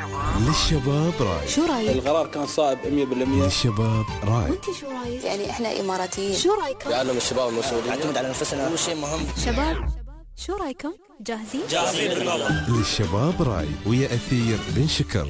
للشباب راي. شو رايك؟ القرار كان صائب 100%. للشباب راي. وانت شو رايك؟ يعني احنا اماراتيين، شو رايكم؟ يعلم الشباب المسؤولين، نعتمد على نفسنا، هو شيء مهم. شباب شو رايكم؟ جاهزين؟ للشباب راي ويا أثير بن شكر.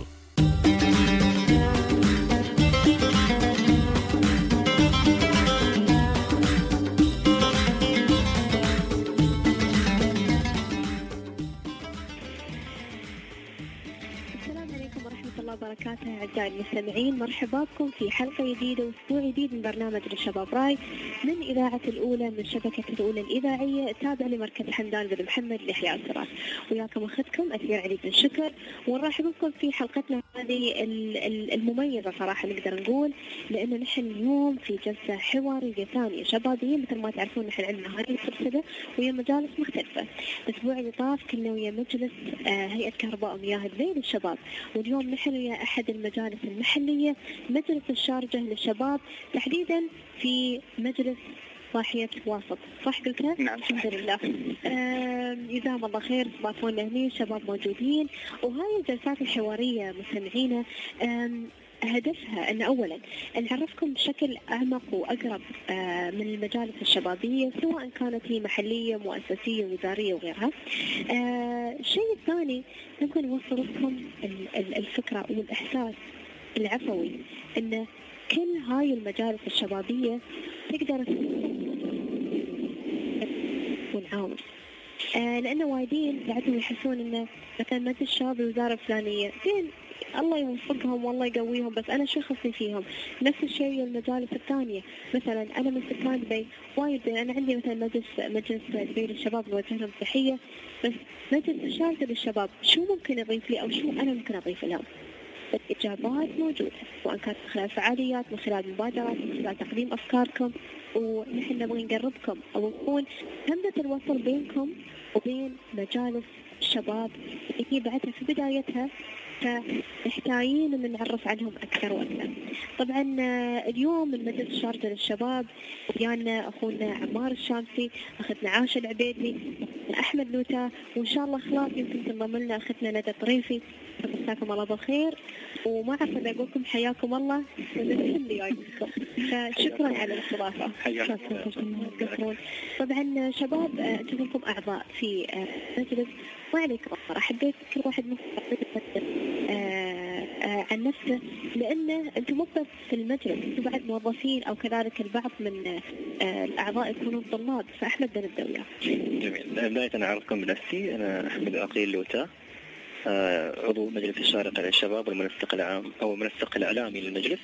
وبركاته أعزائي المستمعين، مرحبا بكم في حلقة جديدة وأسبوع جديد من برنامج للشباب راي من إذاعة الأولى من شبكة الأولى الإذاعية التابعة لمركز حمدان بن محمد لإحياء التراث. وياكم أخذكم أثير علي بن شكر، ونرحب بكم في حلقتنا هذه المميزة صراحة نقدر نقول، لأنه نحن اليوم في جلسة حوارية ثانية شبابية. مثل ما تعرفون نحن عندنا هذه السلسلة ويا مجالس مختلفة. الأسبوع اللي طاف كنا ويا مجلس هيئة كهرباء ومياه الذيل للشباب، واليوم نحن ويا أحد المجالس المحلية مجلس الشارجة للشباب، تحديدا في مجلس ضاحية واسط. صح قلت؟ نعم. الحمد لله. جزاهم الله خير، ضافونا هني شباب موجودين. وهاي الجلسات الحوارية مستمعينا هدفها أن أولا نعرفكم بشكل أعمق وأقرب من المجالس الشبابية، سواء كانت هي محلية مؤسسية وزارية وغيرها. الشيء الثاني نبغى نوصل لكم الفكرة والإحساس العفوي أن كل هاي المجالس الشبابية تقدر ونعاون، لأنه وايدين بعدهم يحسون أنه مثلا مجلس الشباب الوزارة الفلانية زين الله يوفقهم والله يقويهم، بس أنا شو خصني فيهم؟ نفس الشيء المجالس الثانية، مثلا أنا من سكان دبي وايد، أنا عندي مثلا مجلس دبي للشباب نوجه لهم تحية، بس مجلس الشارجة للشباب شو ممكن يضيف لي أو شو أنا ممكن أضيف لهم؟ الإجابات موجودة، سواء كانت من خلال فعاليات، من خلال مبادرات، من خلال تقديم أفكاركم، ونحن نبغى نقربكم أو نكون همزة الوصل بينكم وبين مجالس الشباب اللي هي بعدها في بدايتها، فمحتاجين أن نعرف عنهم أكثر وأكثر. طبعا اليوم من مجلس الشارجة للشباب ويانا أخونا عمار الشامسي، أخذنا عاشر العبيدي، أحمد لوتا، وإن شاء الله خلاص يمكن تنضم لنا أخذنا ندى طريفي. مساكم الله بالخير، وما أعرف إذا أقول لكم حياكم الله اللي جايكم، فشكرا على الاستضافة. طبعا شباب أنتم لكم أعضاء في مجلس، وعليكم حبيت كل واحد منكم عن نفسه، لأن أنتم مو بس في المجلس، أنتم بعد موظفين أو كذلك البعض من الأعضاء يكونون طلاب. فأحمد بن الدوية. جميل. بداية أنا أعرفكم بنفسي، أنا أحمد عقيل لوتا، عضو مجلس الشارقة للشباب والمنسق العام أو المنسق الإعلامي للمجلس.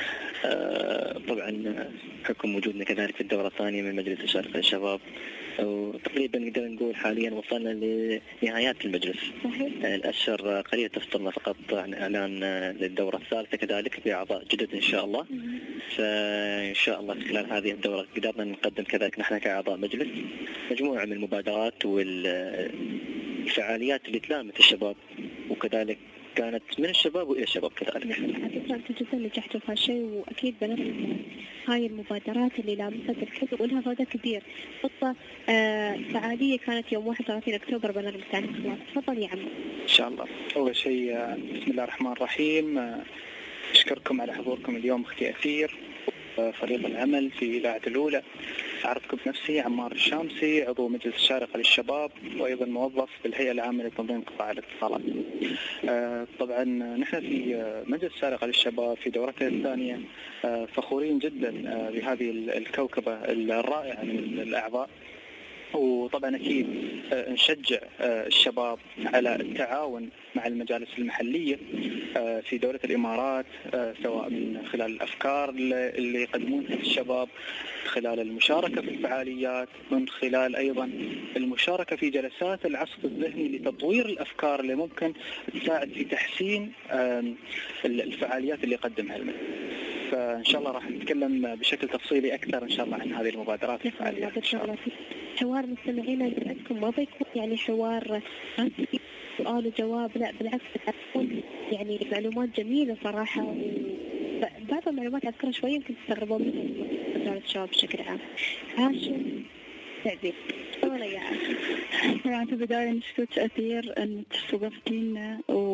طبعا حكم وجودنا كذلك في الدورة الثانية من مجلس الشارقة للشباب، وتقريبا نقدر نقول حاليا وصلنا لنهايات المجلس. صحيح. الأشهر قليلة تفصلنا فقط عن إعلان للدورة الثالثة كذلك بأعضاء جدد إن شاء الله. فإن شاء الله خلال هذه الدورة قدرنا نقدم كذلك نحن كأعضاء مجلس مجموعة من المبادرات والفعاليات اللي تلامت الشباب، وكذلك كانت من الشباب وإلى الشباب كذلك. أنتم جدا نجحتوا في هالشيء، وأكيد بنفس هاي المبادرات اللي لامست الكل ولها فائدة كبير. خطة فعالية كانت يوم 31 أكتوبر بنرمس عنها خلاص. تفضل يا عم. إن شاء الله. أول شيء بسم الله الرحمن الرحيم، أشكركم على حضوركم اليوم أختي أثير، فريق العمل في إذاعة الأولى. أعرفكم بنفسي عمار الشامسي، عضو مجلس الشارقة للشباب، وأيضا موظف بالهيئة العامة لتنظيم قطاع الاتصالات. طبعا نحن في مجلس الشارقة للشباب في دورته الثانية فخورين جدا بهذه الكوكبة الرائعة من الأعضاء، وطبعا أكيد نشجع الشباب على التعاون مع المجالس المحلية في دولة الإمارات، سواء من خلال الأفكار اللي يقدمونها الشباب، خلال المشاركة في الفعاليات، من خلال أيضا المشاركة في جلسات العصف الذهني لتطوير الأفكار اللي ممكن تساعد في تحسين الفعاليات اللي يقدمها المجلس. فإن شاء الله راح نتكلم بشكل تفصيلي أكثر إن شاء الله عن هذه المبادرات والفعاليات. حوار مستمعينا عندكم ما بيكون يعني حوار سؤال وجواب، لا بالعكس بتكون يعني معلومات جميلة صراحة، بعض المعلومات أذكرها شوي يمكن تستغربون منها وزارة الشباب بشكل عام. هاشم تعزيز طبعا يا طبعا في البداية نشكرك أثير أن استضفتينا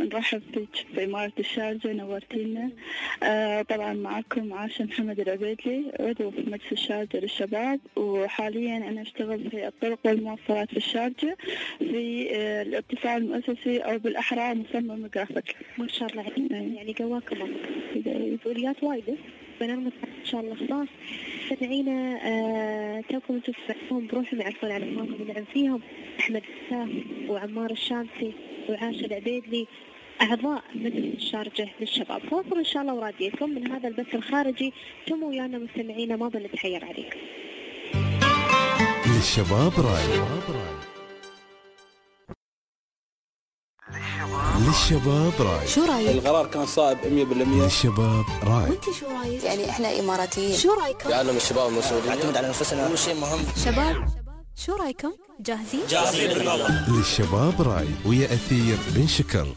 نرحب بك في إمارة الشارجة، نورتينا. طبعا معكم عاشة محمد العبيدلي، عضو في مجلس الشارجة للشباب، وحاليا أنا أشتغل في الطرق والمواصلات في الشارجة في الاتصال المؤسسي، أو بالأحرى مسمى جرافيك. ما شاء الله يعني قواكم مسؤوليات وايدة. بنرمز إن شاء الله خلاص سمعينا. توكم تسمعون بروحهم يعرفون على أسمائهم اللي نعم فيهم: أحمد الساف وعمار الشامسي وعاشة العبيدلي، أعضاء مجلس الشارجة للشباب. فاصل إن شاء الله وراديكم من هذا البث الخارجي. تموا ويانا مستمعينا، ما بنتحير عليكم. للشباب راي. للشباب راي. شو رايك؟ القرار كان صائب 100%. للشباب راي. وانت شو رايك؟ يعني احنا اماراتيين، شو رايكم؟ يعلم الشباب مسؤولين، نعتمد على نفسنا، كل شيء مهم. شباب شو رايكم؟ جاهزين؟ جاهزين بالله. للشباب راي ويا أثير بن شكر.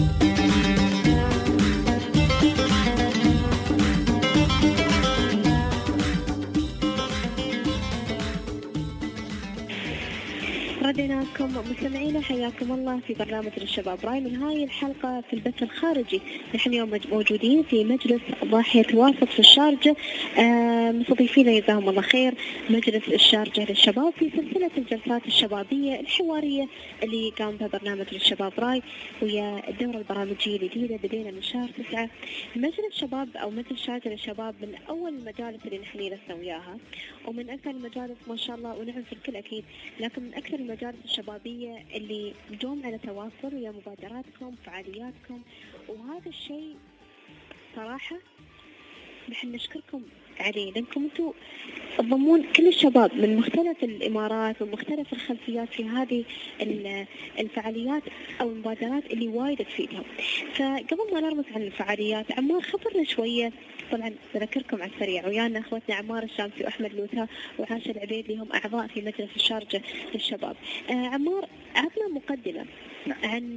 ردنا لكم مستمعينا، حياكم الله في برنامج الشباب راي من هاي الحلقة في البث الخارجي. نحن اليوم موجودين في مجلس ضاحية واسط في الشارجة، مستضيفين جزاهم الله خير مجلس الشارجة للشباب في سلسلة الجلسات الشبابية الحوارية اللي قام بها برنامج الشباب راي ويا الدورة البرامجية الجديدة. بدينا من شهر 9. مجلس شباب أو مجلس الشارجة للشباب من أول المجالس اللي نحن جلسنا وياها، ومن أكثر المجالس ما شاء الله، ونعم في الكل أكيد، لكن من أكثر المجالس الشبابية اللي دوم على تواصل ويا مبادراتكم فعالياتكم. وهذا الشيء صراحة نحن نشكركم عليه، لأنكم أنتم تضمون كل الشباب من مختلف الإمارات ومختلف الخلفيات في هذه الفعاليات أو المبادرات اللي وايد تفيدهم. فقبل ما نرمز عن الفعاليات، عمار خبرنا شوية. طبعا بذكركم على السريع، ويانا اخوتنا عمار الشامسي واحمد لوثا وعاشة العبيدلي، هم اعضاء في مجلس الشارجة للشباب. عمار، عطنا مقدمة عن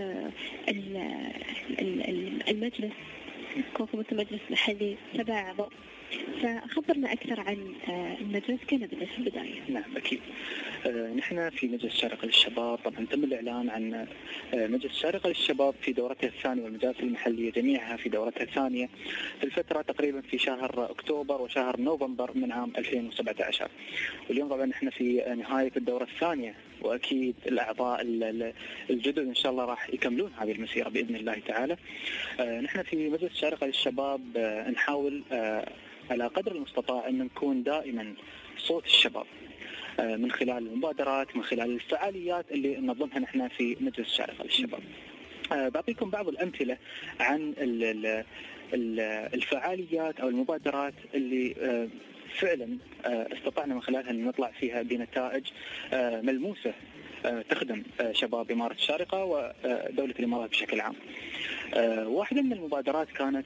المجلس. كونكم انتم مجلس محلي 7 اعضاء، فخبرنا اكثر عن المجلس كنا في البداية. نعم اكيد. نحن في مجلس الشارقة للشباب طبعا تم الإعلان عن مجلس الشارقة للشباب في دورتها الثانية، والمجالس المحلية جميعها في دورتها الثانية في الفترة تقريبا في شهر أكتوبر وشهر نوفمبر من عام 2017. واليوم طبعا نحن في نهاية الدورة الثانية، وأكيد الأعضاء الجدد إن شاء الله راح يكملون هذه المسيرة بإذن الله تعالى. نحن في مجلس الشارقة للشباب نحاول على قدر المستطاع أن نكون دائما صوت الشباب من خلال المبادرات، من خلال الفعاليات اللي ننظمها نحن في مجلس الشارقة للشباب. بعطيكم بعض الأمثلة عن الفعاليات أو المبادرات اللي فعلا استطعنا من خلالها أن نطلع فيها بنتائج ملموسة تخدم شباب إمارة الشارقة ودولة الإمارات بشكل عام. واحدة من المبادرات كانت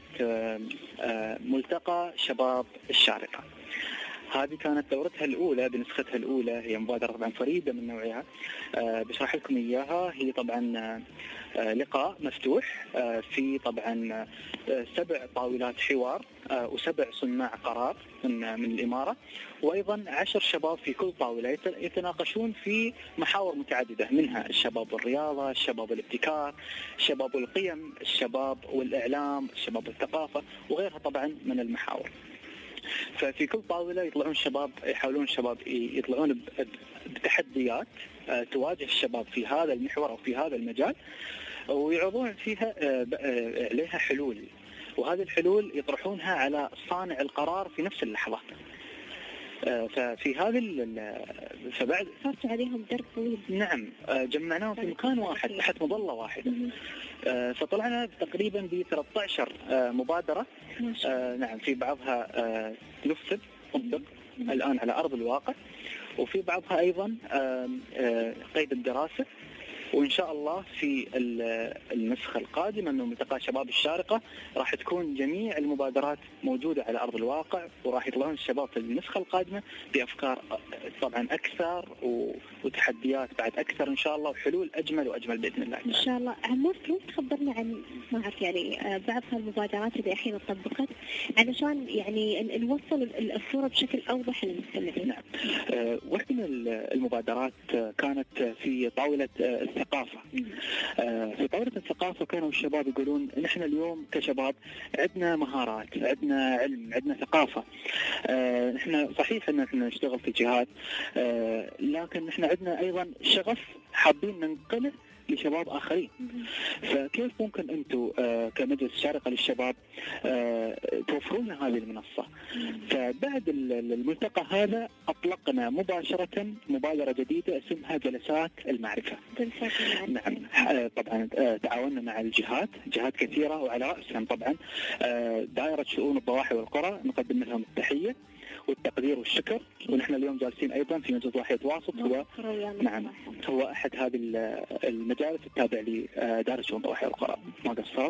ملتقى شباب الشارقة. هذه كانت دورتها الأولى بنسختها الأولى، هي مبادرة طبعا فريدة من نوعها. بشرح لكم إياها. هي طبعا لقاء مفتوح في طبعا 7 طاولات حوار و7 صناع قرار من الإمارة، وأيضا 10 شباب في كل طاولة يتناقشون في محاور متعددة، منها الشباب والرياضة، الشباب والابتكار، الشباب والقيم، الشباب والإعلام، الشباب والثقافة، وغيرها طبعا من المحاور. ففي كل طاولة يطلعون شباب، يحاولون الشباب يطلعون بتحديات تواجه الشباب في هذا المحور أو في هذا المجال، ويعرضون فيها عليها حلول، وهذه الحلول يطرحونها على صانع القرار في نفس اللحظة. ففي هذه فبعد صارت عليهم درب طويل. نعم، جمعناهم في مكان واحد تحت مظلة واحدة. فطلعنا تقريبا ب 13 مبادرة. نعم، في بعضها نفذ طبق الآن على أرض الواقع، وفي بعضها أيضا قيد الدراسة. وإن شاء الله في النسخة القادمة من ملتقى شباب الشارقة راح تكون جميع المبادرات موجودة على أرض الواقع، وراح يطلعون الشباب في النسخة القادمة بأفكار طبعا أكثر وتحديات بعد أكثر إن شاء الله، وحلول أجمل وأجمل بإذن الله. إن شاء الله. عمار، تخبرنا عن ما أعرف يعني بعض المبادرات اللي الحين طبقت علشان يعني نوصل الصورة بشكل أوضح للمستمعين. نعم. واحدة من المبادرات كانت في طاولة الثقافة. في دورة الثقافة كانوا الشباب يقولون نحن اليوم كشباب عندنا مهارات، عندنا علم، عندنا ثقافة. نحن صحيح ان احنا نشتغل في جهات، لكن نحن عندنا ايضا شغف حابين ننقله لشباب آخرين. فكيف ممكن أنتم كمجلس الشارقة للشباب توفرون لنا هذه المنصة؟ فبعد الملتقى هذا أطلقنا مباشرة مبادرة جديدة اسمها جلسات المعرفة. نعم، طبعا تعاوننا مع جهات كثيرة، وعلى رأسهم طبعا دائرة شؤون الضواحي والقرى، نقدم لهم التحية والتقدير والشكر. ونحن اليوم جالسين أيضا في مجلس ضواحي واسط، هو أحد هذه المجالس التابع لدائرة شؤون الضواحي والقرى، ما قصروا.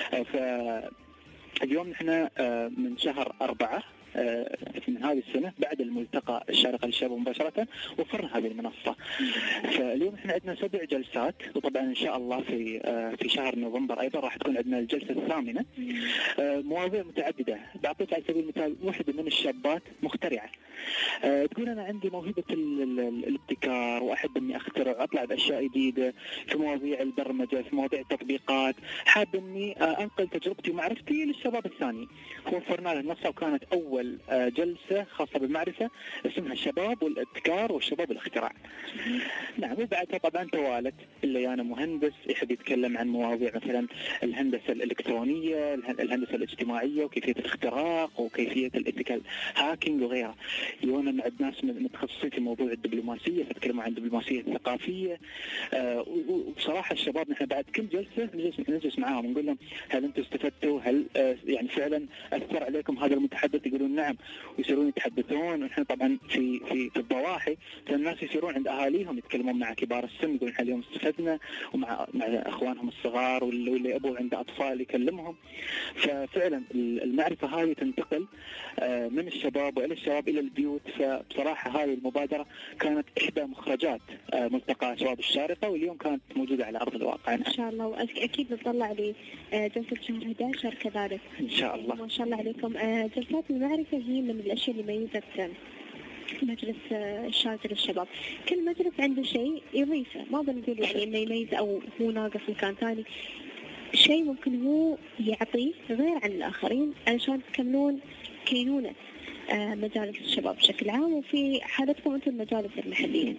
فاليوم نحن من شهر 4 من هذه السنة بعد الملتقى الشارقة للشباب مباشرة وفرنا هذه المنصة. فاليوم احنا عندنا 7 جلسات، وطبعا ان شاء الله في شهر نوفمبر ايضا راح تكون عندنا الجلسة الثامنة. مواضيع متعددة. بعطيك على سبيل المثال واحدة من الشابات مخترعة، تقول انا عندي موهبة الابتكار واحب اني اخترع واطلع باشياء جديدة في مواضيع البرمجة، في مواضيع التطبيقات، حاب اني انقل تجربتي ومعرفتي للشباب الثاني. وفرنا له المنصة، وكانت اول جلسة خاصة بالمعرفة اسمها الشباب والابتكار والشباب والاختراع. نعم، وبعدها طبعا توالت اللي أنا مهندس يحب يتكلم عن مواضيع مثلا الهندسة الإلكترونية، الهندسة الاجتماعية، وكيفية الاختراق وكيفية الإيثيكال هاكينج وغيرها. يونا مع ناس متخصصين في موضوع الدبلوماسية فتكلموا عن الدبلوماسية الثقافية. وبصراحة الشباب نحن بعد كل جلسة نجلس معاهم ونقول لهم هل أنتم استفدتوا؟ هل يعني فعلا أثر عليكم هذا المتحدث؟ يقولون نعم، ويصيرون يتحدثون. ونحن طبعا في الضواحي فالناس يصيرون عند اهاليهم يتكلمون مع كبار السن، يقولون اليوم استفدنا، ومع اخوانهم الصغار واللي يبوا عنده اطفال يكلمهم. ففعلا المعرفه هذه تنتقل من الشباب والى الشباب الى البيوت. فبصراحه هذه المبادره كانت احدى مخرجات ملتقى شباب الشارقه، واليوم كانت موجوده على ارض الواقع. ان شاء الله، واكيد نطلع لجلسه شهر 11 كذلك ان شاء الله. ما شاء الله عليكم. جلسات المعرفة هي من الأشياء اللي ميزت مجلس الشارقة للشباب. كل مجلس عنده شيء يضيفه، ما بنقول يعني إنه يميز أو هو ناقص مكان ثاني، شيء ممكن هو يعطيه غير عن الآخرين علشان تكملون كينونة مجالس الشباب بشكل عام، وفي حالتكم أنتم المجالس المحلية.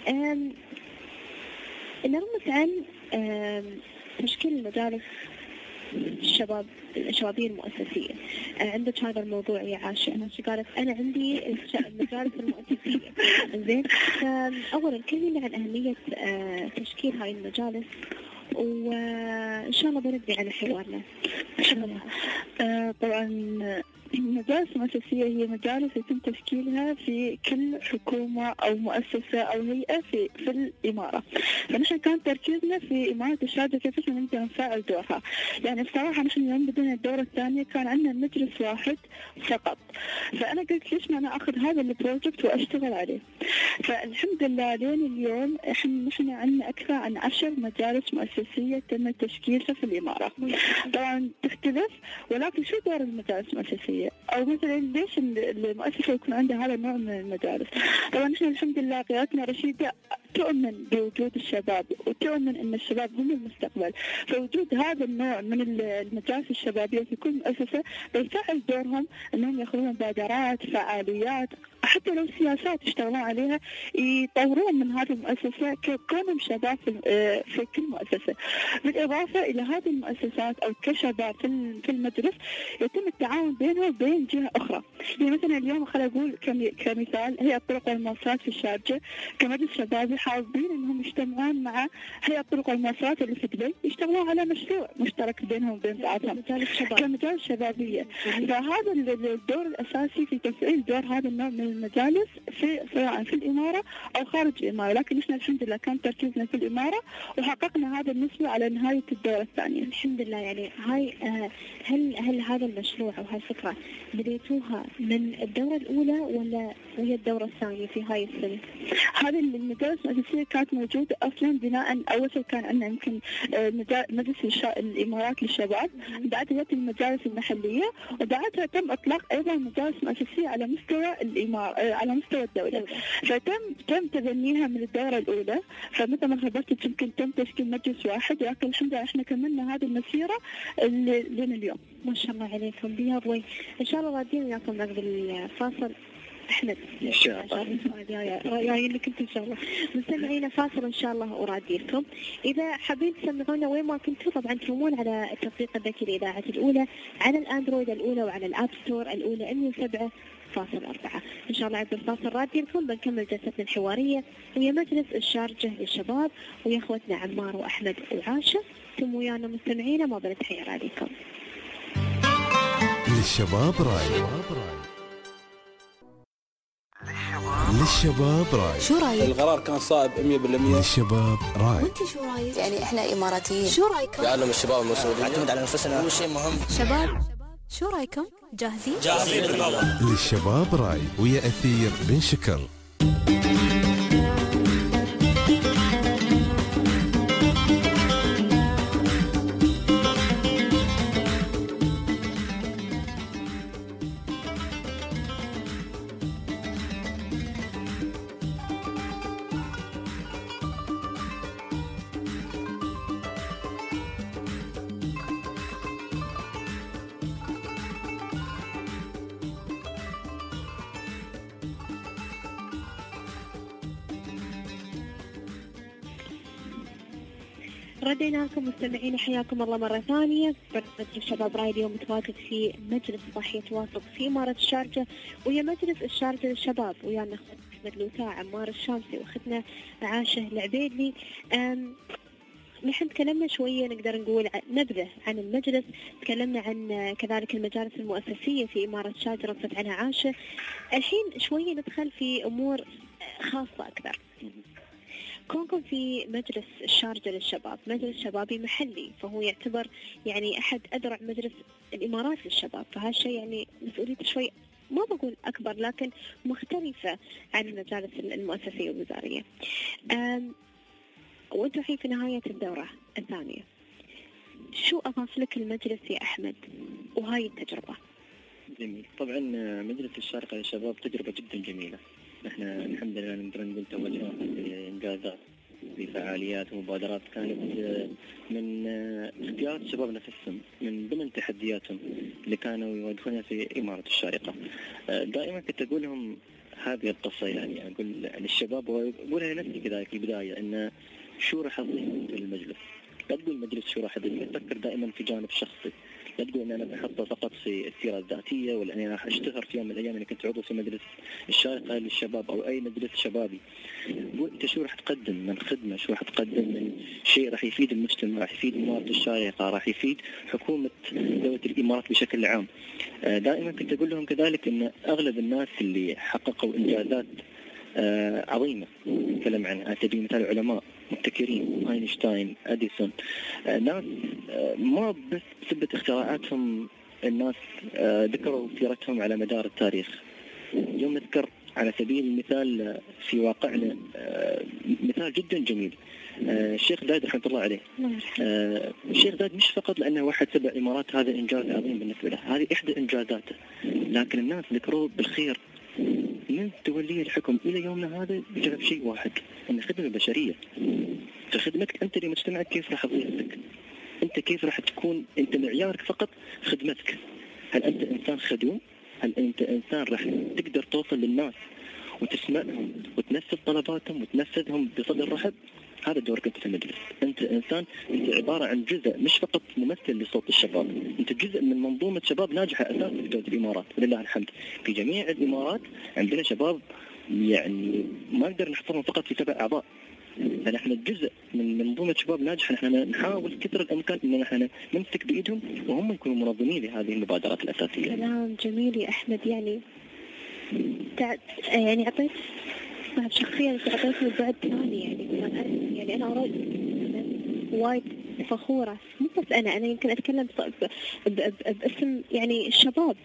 نرمز عن تشكيل المجالس الشبابية المؤسسية. عندك هذا الموضوع يا عاشا. أنا قالت أنا عندي المجالس المؤسسية. زين، أولا كلمينا عن أهمية تشكيل هاي المجالس، وإن شاء الله بنبدأ على حوارنا. طبعا المجالس المؤسسية هي مجالس يتم تشكيلها في كل حكومة أو مؤسسة أو هيئة في الإمارة. فنحن كان تركيزنا في إمارة الشارقة كيف احنا نقدر نفعل دورها. يعني بصراحة نحن يوم بدينا الدورة الثانية كان عندنا مجلس واحد فقط، فأنا قلت ليش ما أنا أخذ هذا البروجكت وأشتغل عليه. فالحمد لله لين اليوم نحن عندنا أكثر عن 10 مجالس مؤسسية تم تشكيلها في الإمارة. طبعا تختلف، ولكن شو دور المجالس المؤسسية؟ أو مثلا ليش المؤسسة يكون عندها هذا النوع من المجالس؟ طبعا نحن الحمد لله قيادتنا رشيدة تؤمن بوجود الشباب، وتؤمن أن الشباب هم المستقبل. فوجود هذا النوع من المجالس الشبابية في كل مؤسسة بيساعد دورهم أنهم يأخذون مبادرات، فعاليات، حتى لو سياسات يشتغلون عليها يطورون من هذه المؤسسة كونهم شباب في كل مؤسسة. بالإضافة إلى هذه المؤسسات أو كشباب في المجلس يتم التعاون بينها وبين جهة أخرى. يعني مثلا اليوم خلينا نقول كمثال هيئة الطرق والمواصلات في الشارقة كمجلس شبابي حابين أنهم يجتمعون مع هيئة الطرق والمواصلات اللي في دبي يشتغلون على مشروع مشترك بينهم وبين بعضهم كمجال شبابية. فهذا الدور الأساسي في تفعيل دور هذا النوع من المجالس سواء في الإمارة أو خارج الإمارة. لكن إحنا الحمد لله كان تركيزنا في الإمارة وحققنا هذا النسبة على نهاية الدورة الثانية الحمد لله. يعني هاي هل هذا المشروع أو هاي الفكرة بديتوها من الدورة الأولى ولا وهي الدورة الثانية في هاي السنة؟ هذه المدارس الأساسية كانت موجودة أصلا بناء أول شيء كان عندنا يمكن مجلس الإمارات للشباب، بعدها جت المدارس المحلية، وبعدها تم إطلاق أيضا مدارس أساسية على مستوى على مستوى الدولة. تم تبنيها من الدورة الأولى، فمثل ما خبرت يمكن تم تشكيل مجلس واحد، لكن الحمد لله احنا كملنا هذه المسيرة لين اليوم. ما شاء الله عليكم بياض وي. إن شاء الله راضين وياكم بعد الفاصل. أحمد إن شاء الله رأيي لك أنت إن شاء الله. مستمعينا فاصل إن شاء الله وراديلكم. إذا حابين تسمعونا وين ما كنتوا طبعا ترومون على التطبيق الذكي الإذاعة الأولى على الأندرويد الأولى وعلى الآب ستور الأولى 107.4. إن شاء الله عبد الفاصل راديلكم بنكمل جلستنا الحوارية ويا مجلس الشارجة للشباب ويا أخوتنا عمار وأحمد وعاشة. ثم ويانا مستمعينا ما بنتحير عليكم. للشباب راي. للشباب راي. شو رايك؟ القرار كان صائب 100%. للشباب راي. وانت شو رايك؟ يعني احنا اماراتيين، شو رايكم؟ يعلم الشباب المسؤولين، نعتمد على انفسنا، هو شيء مهم. شباب شو رايكم؟ جاهزين؟ للشباب راي ويا أثير بن شكر. ردينا لكم مستمعين، حياكم الله مرة ثانية. برنامج الشباب راي اليوم متواجد في مجلس صحي توافق في إمارة الشارجة ويا مجلس الشارجة للشباب، ويانا أخونا أحمد لوتاع، عمار الشامسي، وأختنا عاشة العبيدلي. نحن تكلمنا شوية نقدر نقول نبذة عن المجلس، تكلمنا عن كذلك المجالس المؤسسية في إمارة الشارجة رصت عنها عاشة. الحين شوية ندخل في أمور خاصة أكثر. كونكم في مجلس الشارجة للشباب، مجلس شبابي محلي، فهو يعتبر يعني أحد أذرع مجلس الإمارات للشباب، فهالشيء يعني مسؤوليته شوي ما بقول أكبر لكن مختلفة عن المجالس المؤسسية والوزارية. وأنتم الحين في نهاية الدورة الثانية، شو أضاف لك المجلس يا أحمد وهاي التجربة؟ جميل. طبعا مجلس الشارقة للشباب تجربة جدا جميلة. نحن الحمد لله نقدر نقول توجهنا بإنجازات بفعاليات ومبادرات كانت من اختيار الشباب نفسهم من ضمن تحدياتهم اللي كانوا يواجهونها في إمارة الشارقة. دائما كنت أقول لهم هذه القصة، يعني أقول للشباب وأقولها لنفسي كذلك في البداية، إن شو راح أضيف في المجلس. لا تقول المجلس شو راح أضيف، تفكر دائما في جانب شخصي. لا تقول ان انا بحطه فقط في السيره الذاتيه، ولا اني راح اشتهر في يوم من الايام اني كنت عضو في مجلس الشارقه للشباب او اي مجلس شبابي. قول انت شو راح تقدم من خدمه، شو راح تقدم من شيء راح يفيد المجتمع، راح يفيد اماره الشارقه، راح يفيد حكومه دوله الامارات بشكل عام. دائما كنت اقول لهم كذلك ان اغلب الناس اللي حققوا انجازات عظيمه، نتكلم عن على سبيل المثال علماء مبتكرين، اينشتاين، اديسون، ناس ما بس بسبب اختراعاتهم الناس ذكروا سيرتهم على مدار التاريخ. اليوم نذكر على سبيل المثال في واقعنا مثال جدا جميل، الشيخ زايد رحمه الله عليه. الشيخ زايد مش فقط لانه واحد سبع امارات هذا انجاز عظيم بالنسبه له، هذه احدى انجازاته، لكن الناس ذكروه بالخير من توليه الحكم الى يومنا هذا بسبب شيء واحد، ان الخدمه البشريه. في خدمتك انت لمجتمعك كيف راح تضيف لك؟ انت كيف راح تكون انت معيارك فقط خدمتك؟ هل انت انسان خدوم؟ هل انت انسان راح تقدر توصل للناس وتسمعهم وتنفذ طلباتهم وتنفذهم بصدر رحب؟ هذا دورك انت في المجلس. انت انسان، انت عباره عن جزء، مش فقط ممثل لصوت الشباب، انت جزء من منظومه شباب ناجحه اساسا في دوله الامارات، ولله الحمد. في جميع الامارات عندنا شباب يعني ما نقدر نحصرهم فقط في 7 اعضاء، فنحن جزء من منظومه شباب ناجحه. نحن نحاول كثر الامكان ان نحن نمسك بايدهم وهم يكونوا منظمين لهذه المبادرات الاساسيه. كلام جميل يا احمد. يعني اعطيت شخصيا، اعطيتني بعد ثاني يعني انا اريد وايد فخورة، مو بس أنا يمكن أتكلم باسم يعني الشباب،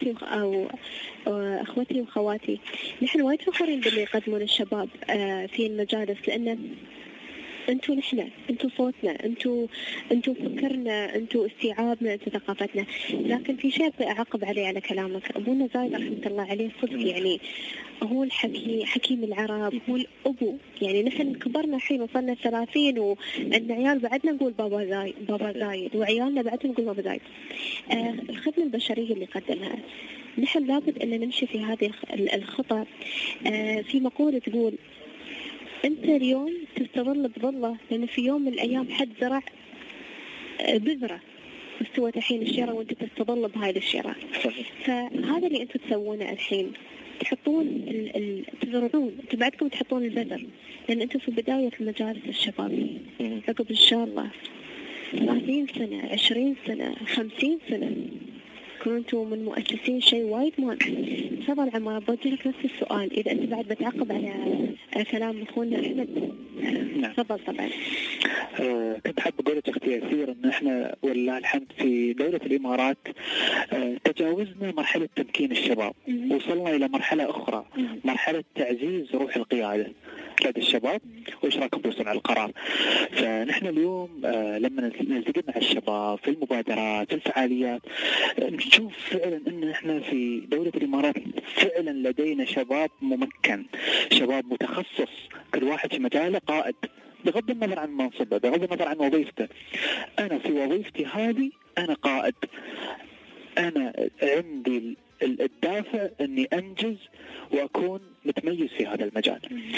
أخواتي وخواتي. نحن وايد فخورين باللي يقدمون الشباب في المجالس، لأن انتوا نحن، انتوا صوتنا، انتوا فكرنا، انتوا استيعابنا، انتوا ثقافتنا. لكن في شيء اعقب عليه على كلامك، ابونا زايد رحمه الله عليه صدق يعني هو حكيم العرب، هو الابو. يعني نحن كبرنا الحين وصلنا 30 وعندنا عيال بعدنا نقول بابا زايد وعيالنا بعدنا نقول بابا زايد. الخدمه البشريه اللي قدمها، نحن لابد ان نمشي في هذه الخطى. في مقوله تقول أنت اليوم تستظل بظله، لأن في يوم من الأيام حد زرع بذرة واستوت الحين الشجرة وأنت تستظل بهاي الشجرة. فهذا اللي أنتم تسوونه الحين، تحطون تزرعون، أنتم بعدكم تحطون البذر، لأن أنتم في بداية المجالس الشبابية. عقب إن شاء الله 30 سنة 20 سنة 50 سنة كنتوا من مؤسسين شيء وايد مهم. تفضل عمار، بوجه لك نفس السؤال إذا أنت بعد بتعقب على كلام أخونا أحمد. تفضل. طبعا كنت حاب أقول لك أختي أثير إن إحنا والله الحمد في دولة الإمارات تجاوزنا مرحلة تمكين الشباب، وصلنا إلى مرحلة أخرى، مرحلة تعزيز روح القيادة لدى الشباب وإشراكهم بصنع القرار. فنحن اليوم لما نلتقي مع الشباب في المبادرات في الفعاليات نشوف فعلا ان احنا في دولة الامارات فعلا لدينا شباب ممكن، شباب متخصص، كل واحد في مجاله قائد بغض النظر عن منصبه، بغض النظر عن وظيفته. انا في وظيفتي هذه انا قائد، انا عندي الدافع اني انجز واكون متميز في هذا المجال.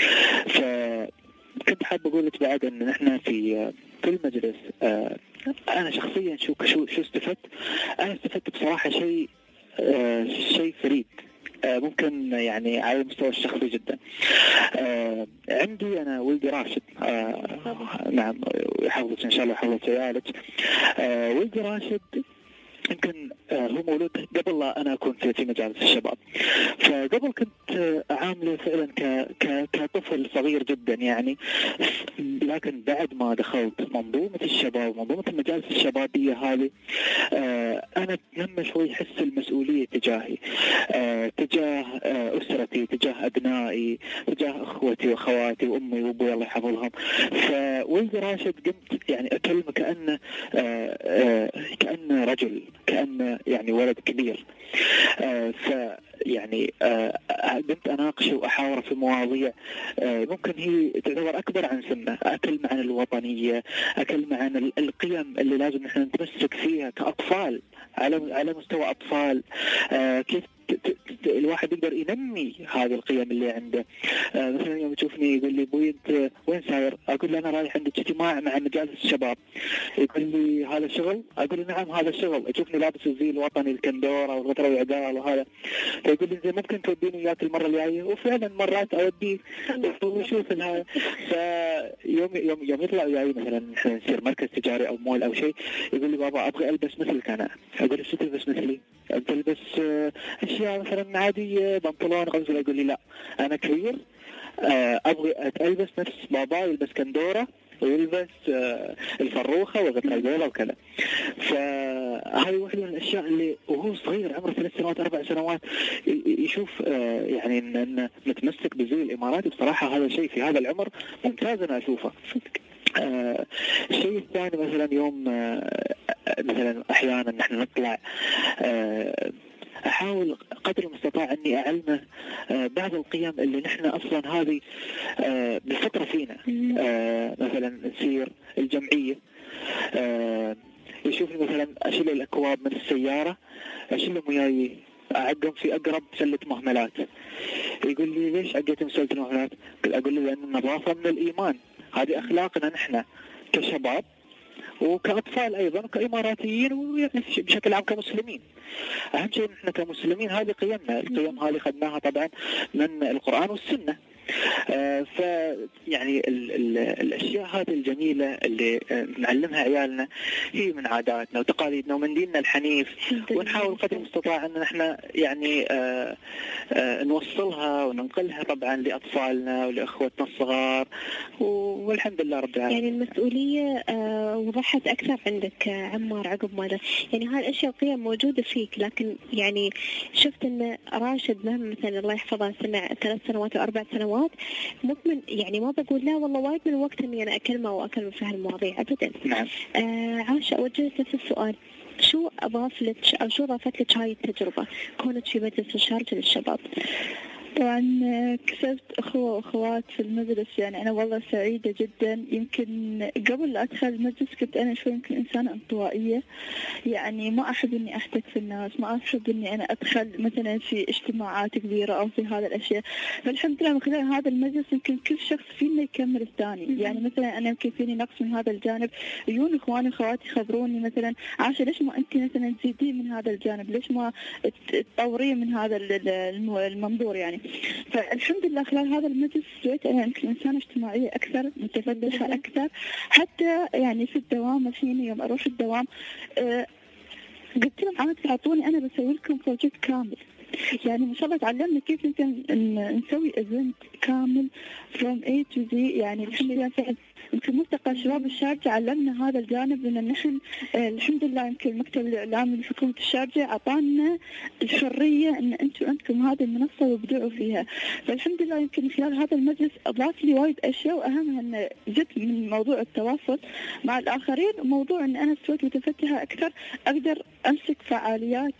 فكنت حاب اقول لك بعد ان احنا في كل مجلس انا شخصيا شو استفدت. انا استفدت بصراحه شيء فريد، ممكن يعني على المستوى الشخصي جدا. عندي انا ولدي راشد، نعم يحفظك ان شاء الله يحفظك عيالك. ولدي راشد يمكن هو مولود قبل لا أنا أكون في مجالس الشباب، فقبل كنت عامله فعلا كطفل صغير جدا يعني. لكن بعد ما دخلت منظومة الشباب ومنظومة المجالس الشبابية هذه أنا تنمى شوي حس المسؤولية تجاهي، تجاه أسرتي، تجاه أبنائي، تجاه أخوتي وأخواتي وأمي وأبوي الله يحفظهم. فولدي راشد قمت يعني أكلمه كأنه رجل، كأنه يعني ولد كبير. فيعني قمت أناقشه وأحاوره في مواضيع ممكن هي تعتبر أكبر عن سنه. أكلم عن الوطنية، أكلم عن القيم اللي لازم نحن نتمسك فيها كأطفال على مستوى أطفال، كيف الواحد يقدر ينمي هذه القيم اللي عنده. مثلا يوم تشوفني يقول لي ابوي انت وين ساير؟ اقول له انا رايح عندي اجتماع مع مجالس الشباب. يقول لي هذا شغل؟ اقول له نعم هذا شغل. يشوفني لابس الزي الوطني الكندوره والغتره والعقال وهذا، فيقول لي زين ممكن توديني وياك المره الجايه؟ وفعلا مرات اوديه وشوف هذا. فيوم يطلع وياي مثلا احنا نصير مركز تجاري او مول او شيء، يقول لي بابا ابغى البس مثلك انا. اقول له شو تلبس مثلي؟ تلبس اشياء مثلا عاديه بنطلون غزل. يقول لي لا انا كبير ابغى البس نفس بابا، يلبس كندوره ويلبس الفروخه والغتره البيضاء وكذا. فهذه واحده من الاشياء اللي وهو صغير عمره 3 سنوات 4 سنوات يشوف يعني ان نتمسك بالزي الاماراتي. بصراحه هذا شيء في هذا العمر ممتاز انا اشوفه. الشيء الثاني مثلا يوم مثلا احيانا نحن نطلع احاول قدر المستطاع اني اعلمه بعض القيم اللي نحن اصلا هذه بالفطره فينا. مثلا نسير الجمعيه، يشوفني مثلا اشيل الاكواب من السياره، اشيلهم وياي اعقم في اقرب سله مهملات. يقول لي ليش عقيتم سله المهملات؟ اقول له لان النظافه من الايمان، هذه اخلاقنا نحن كشباب وكأطفال أيضا وكإماراتيين ويعني بشكل عام كمسلمين. أهم شيء نحن كمسلمين هذه قيمنا، القيم هذه خدناها طبعا من القرآن والسنة. فيعني الأشياء هذه الجميلة اللي نعلمها عيالنا هي من عاداتنا وتقاليدنا ومن ديننا الحنيف، ونحاول قدر المستطاع أن احنا يعني نوصلها وننقلها طبعا لأطفالنا ولأخوتنا الصغار، والحمد لله رب العالمين. يعني المسؤولية وضحت أكثر عندك عمار عقب ماذا، يعني هاي الأشياء القيم موجودة فيك، لكن يعني شفت أن راشد مهما مثلا الله يحفظه سمع 3 سنوات و4 سنوات ممكن يعني ما بقول لا والله وايد من الوقت إني أنا أكلمه وأكلمه في هالمواضيع أبدا. نعم. عاشة أوجه نفس السؤال، شو أضاف لك أو شو أضافت لك هاي التجربة كونك في مجلس الشارجة للشباب؟ طبعا كسبت أخوة وأخوات في المجلس، يعني أنا والله سعيدة جدا. يمكن قبل لا أدخل المجلس كنت أنا شوي يمكن إنسانة انطوائية، يعني ما أحب إني أحتك في الناس، ما أحب إني أنا أدخل مثلا في اجتماعات كبيرة أو في هذا الأشياء. فالحمد لله من خلال هذا المجلس يمكن كل شخص فينا يكمل الثاني. يعني مثلا أنا يمكن فيني نقص من هذا الجانب، يجون إخواني وأخواتي يخبروني مثلا عاشة ليش ما أنت مثلا تزيدين من هذا الجانب، ليش ما تطورين من هذا المنظور يعني. فالحمد لله خلال هذا المجلس سويت أنا يمكن إنسانة اجتماعية أكثر، متفتحة أكثر. حتى يعني في الدوام فيني يوم أروح الدوام قلت لهم عاد تعطوني أنا بسوي لكم بروجكت كامل. يعني ما شاء الله تعلمنا كيف نسوي إيفنت كامل from A to Z. يعني الحمد لله يمكن ملتقى شباب الشارجة علمنا هذا الجانب، لأن نحن الحمد لله يمكن المكتب الإعلامي لحكومة الشارجة أعطانا الحرية أن أنتم عندكم هذه المنصة وابدعوا فيها. فالحمد لله يمكن خلال هذا المجلس أضاف لي وايد أشياء، وأهمها أن زدت من موضوع التواصل مع الآخرين، وموضوع أن أنا صرت متفتحة أكثر، أقدر أمسك فعاليات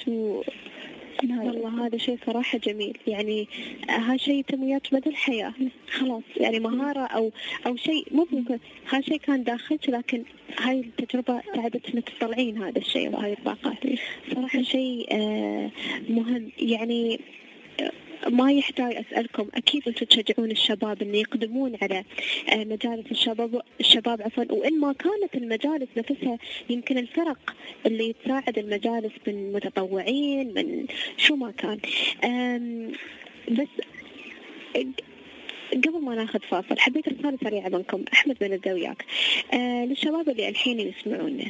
والله هذا شيء صراحة جميل. يعني هذا شيء تمويات مدى الحياة خلاص، يعني مهارة أو شيء ممكن هذا شيء كان داخلك، لكن هاي التجربة ساعدت إنك تطلعين هذا الشيء وهاي الطاقات. صراحة شيء مهم. يعني ما يحتاج أسألكم، أكيد أنتم تشجعون الشباب أن يقدمون على مجالس الشباب عفوا، وإن ما كانت المجالس نفسها يمكن الفرق اللي تساعد المجالس من متطوعين من شو ما كان. بس قبل ما ناخذ فاصل حبيت رسالة سريعة منكم أحمد بن الزوياك للشباب اللي الحين يسمعونا.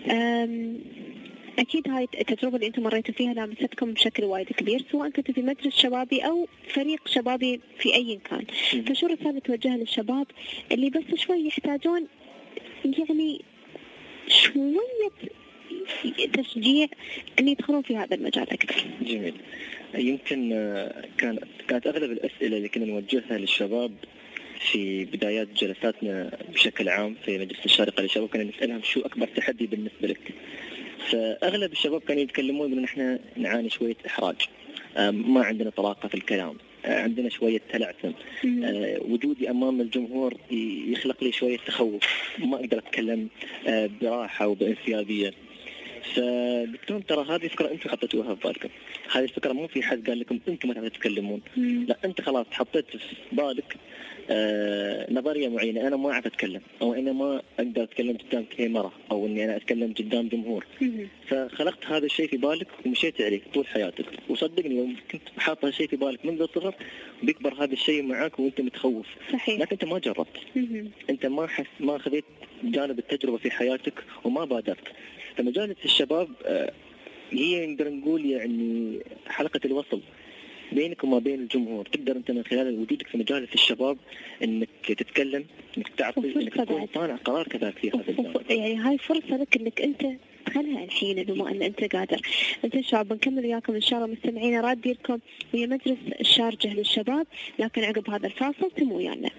أكيد هاي التجربة اللي أنتم مريتوا فيها لامستكم بشكل وايد كبير، سواء كنتوا في مجلس شبابي أو فريق شبابي في أي كان. فشو رسالة توجهها للشباب اللي بس شوي يحتاجون يعني شوية تشجيع أن يدخلون في هذا المجال أكثر؟ جميل. يمكن كانت أغلب الأسئلة اللي كنا نوجهها للشباب في بدايات جلساتنا بشكل عام في مجلس الشارقة للشباب كنا نسألهم شو أكبر تحدي بالنسبة لك. فأغلب الشباب كانوا يتكلمون إن إحنا نعاني شوية إحراج، ما عندنا طلاقة في الكلام، عندنا شوية تلعثم، وجودي أمام الجمهور يخلق لي شوية تخوف، ما أقدر أتكلم براحة وبانسيابية. فقلت لهم ترى هذه فكرة أنتم حطيتوها في بالكم، هذه الفكرة مو في حد قال لكم أنتم ما تتكلمون، لا أنت خلاص حطيت في بالك نظرية معينة، أنا ما أعرف أتكلم أو أنا ما أقدر أتكلم قدام كاميرا أو إني أنا أتكلم قدام جمهور. فخلقت هذا الشيء في بالك ومشيت عليه طول حياتك، وصدقني يوم كنت حاط هذا الشيء في بالك منذ الصغر بيكبر هذا الشيء معك وأنت متخوف. صحيح. لكن أنت ما جربت، أنت ما خذيت جانب التجربة في حياتك وما بادرت. فمجالس الشباب هي نقدر نقول يعني حلقة الوصل بينك وما بين الجمهور. تقدر أنت من خلال وجودك في مجالس الشباب إنك تتكلم، إنك تعطي، إنك تكون صانع قرار كذلك في هذا الجانب. يعني هاي فرصة لك إنك أنت تخلها الحين بما أن أنت قادر. أنت الشباب بنكمل وياكم إن شاء الله مستمعين رادي لكم ويا مجلس الشارجة للشباب، لكن عقب هذا الفاصل تم ويانا.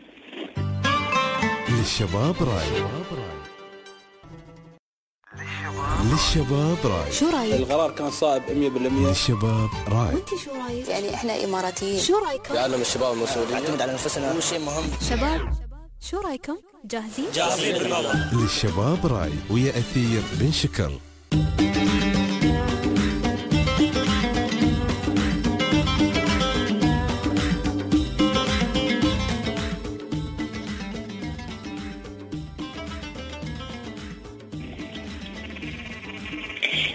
للشباب راي، للشباب راي. شو رايك؟ القرار كان صائب 100%. للشباب راي. وانت شو رايك؟ يعني احنا اماراتيين، شو رايكم؟ يعلم الشباب المسؤولين، نعتمد على نفسنا، هو شيء مهم. شباب شو رايكم؟ جاهزين؟ جاهزين بالموضوع. للشباب راي ويا أثير بن شكر.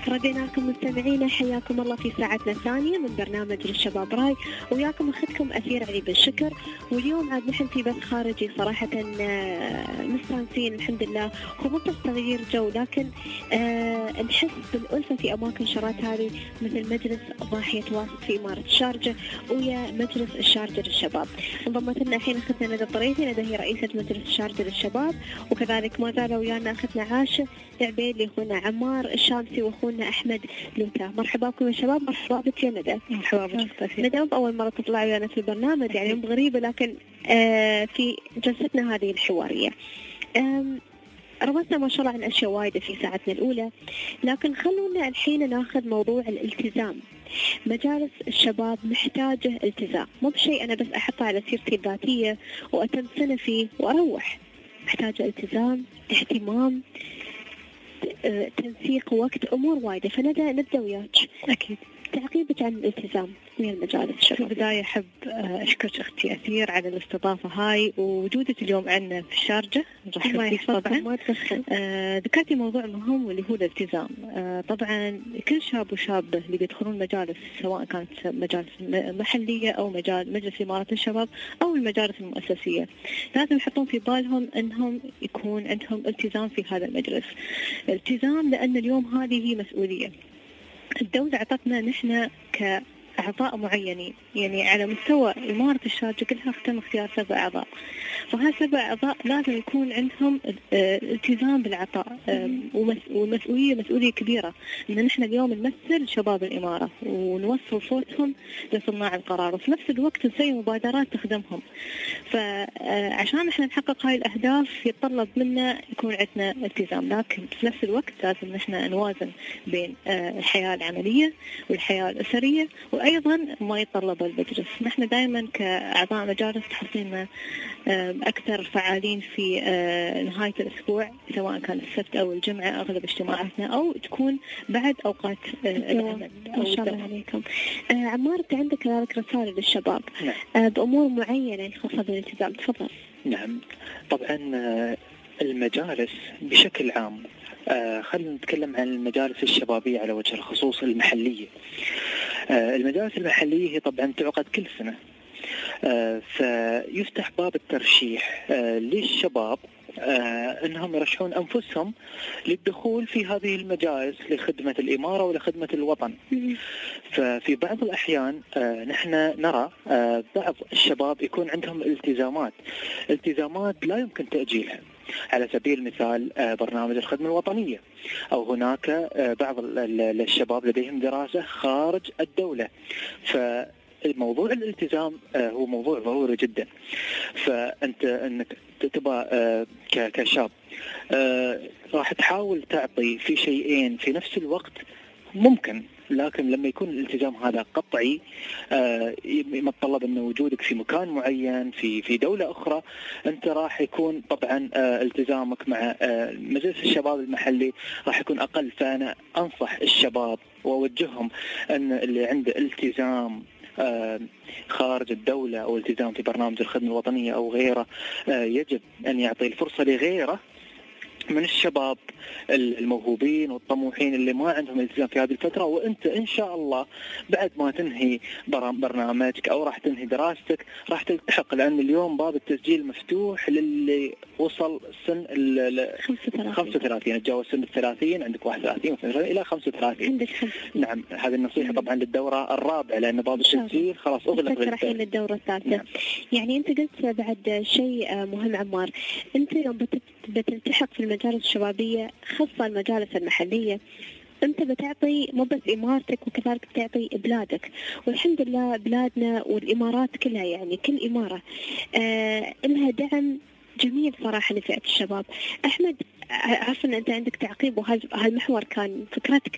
ردينا لكم مستمعينا، حياكم الله في ساعتنا الثانية من برنامج للشباب راي، وياكم أختكم أثير علي بالشكر. واليوم عاد نحن في بث خارجي صراحة مستانسين الحمد لله، هو مو بس تغيير جو لكن نحس بالألفة في أماكن شرات هذه، مثل مجلس ضاحية واسط في إمارة الشارجة ويا مجلس الشارجة للشباب. انضمت لنا الحين أختنا ندى الطريفي، ندى هي رئيسة مجلس الشارجة للشباب، وكذلك ما زال ويانا أختنا عاشة العبيدلي، أخونا عمار الشامسي، وأخونا أحمد لوتا. مرحبا بكم يا شباب. مرحبا بك يا ندى. مرحبا بك. ندى أول مرة تطلع ويانا في البرنامج، يعني غريبة، لكن في جلستنا هذه الحوارية ربطنا ما شاء الله عن أشياء وايدة في ساعتنا الأولى، لكن خلونا الحين ناخذ موضوع الالتزام. مجالس الشباب محتاجة التزام، مو بشيء أنا بس أحطه على سيرتي الذاتية وأتم سنة فيه وأروح. محتاجة التزام، اهتمام، تنسيق وقت، أمور وايدة. فنبدأ وياك. أكيد. تعقيبك عن الالتزام من المجالس. في البداية أحب أشكرك أختي أثير على الاستضافة هاي ووجودك اليوم عندنا في الشارجة. الله يحفظك. ما تدخل. ذكرتي موضوع مهم واللي هو الالتزام. طبعا كل شاب وشابة اللي بيدخلون مجالس، سواء كانت مجالس محلية أو مجلس إمارة الشباب أو المجالس المؤسسية، لازم يحطون في بالهم أنهم يكون عندهم التزام في هذا المجلس. التزام لأن اليوم هذه هي مسؤولية. الدولة أعطتنا نحن كأعضاء معينين، يعني على مستوى إمارة الشارجة كلها تم اختيار 7 أعضاء، فهذه 7 أعضاء لازم يكون عندهم التزام بالعطاء مسؤولية كبيرة، إن نحن اليوم نمثل شباب الإمارة ونوصل صوتهم لصناع القرار، وفي نفس الوقت نسوي مبادرات تخدمهم. فعشان نحن نحقق هاي الأهداف يتطلب منا يكون عندنا التزام، لكن في نفس الوقت لازم نحن نوازن بين الحياة العملية والحياة الأسرية، وأيضا ما يتطلب المجلس. نحن دائما كأعضاء مجالس تحصلنا أكثر فعالين في نهاية الأسبوع، سواء كان السبت أو الجمعة أغلب اجتماعاتنا، أو تكون بعد أوقات العمل. ما شاء الله عليكم. عمار، أنت عندك كذلك رسالة للشباب بأمور معينة يخصها بالالتزام، تفضل. نعم، طبعا المجالس بشكل عام، خلينا نتكلم عن المجالس الشبابية على وجه الخصوص المحلية. المجالس المحلية هي طبعا تعقد كل سنة، فيفتح باب الترشيح للشباب أنهم يرشحون أنفسهم للدخول في هذه المجالس لخدمة الإمارة ولخدمة الوطن. ففي بعض الأحيان نحن نرى بعض الشباب يكون عندهم التزامات لا يمكن تأجيلها. على سبيل المثال برنامج الخدمة الوطنية، أو هناك بعض الشباب لديهم دراسة خارج الدولة. فالموضوع الالتزام هو موضوع ضروري جدا. فأنت أنك تبقى كشاب راح تحاول تعطي في شيئين في نفس الوقت ممكن، لكن لما يكون الالتزام هذا قطعي يتطلب أن وجودك في مكان معين في دولة أخرى، أنت راح يكون طبعا التزامك مع مجلس الشباب المحلي راح يكون أقل. فأنا أنصح الشباب وأوجههم أن اللي عنده التزام خارج الدولة أو التزام في برنامج الخدمة الوطنية أو غيره، يجب أن يعطي الفرصة لغيره من الشباب الموهوبين والطموحين اللي ما عندهم التزام في هذه الفترة. وأنت إن شاء الله بعد ما تنهي برنامجك أو راح تنهي دراستك راح تلتحق، لأن اليوم باب التسجيل مفتوح للي وصل سن 35. تجاوز سن 30 عندك 31 إلى 35. نعم، هذه النصيحة طبعا للدورة الرابعة، لأن باب التسجيل خلاص أغلق رايحين للدورة الثالثة. نعم. يعني أنت قلت بعد شيء مهم عمار، أنت يوم بتلتحق في المجالس الشبابية خاصة المجالس المحلية، أنت بتعطي مو بس إمارتك وكذلك بتعطي بلادك. والحمد لله بلادنا والإمارات كلها، يعني كل إمارة لها دعم جميل صراحة لفئة الشباب. أحمد، عارفة أن أنت عندك تعقيب وهالمحور كان فكرتك.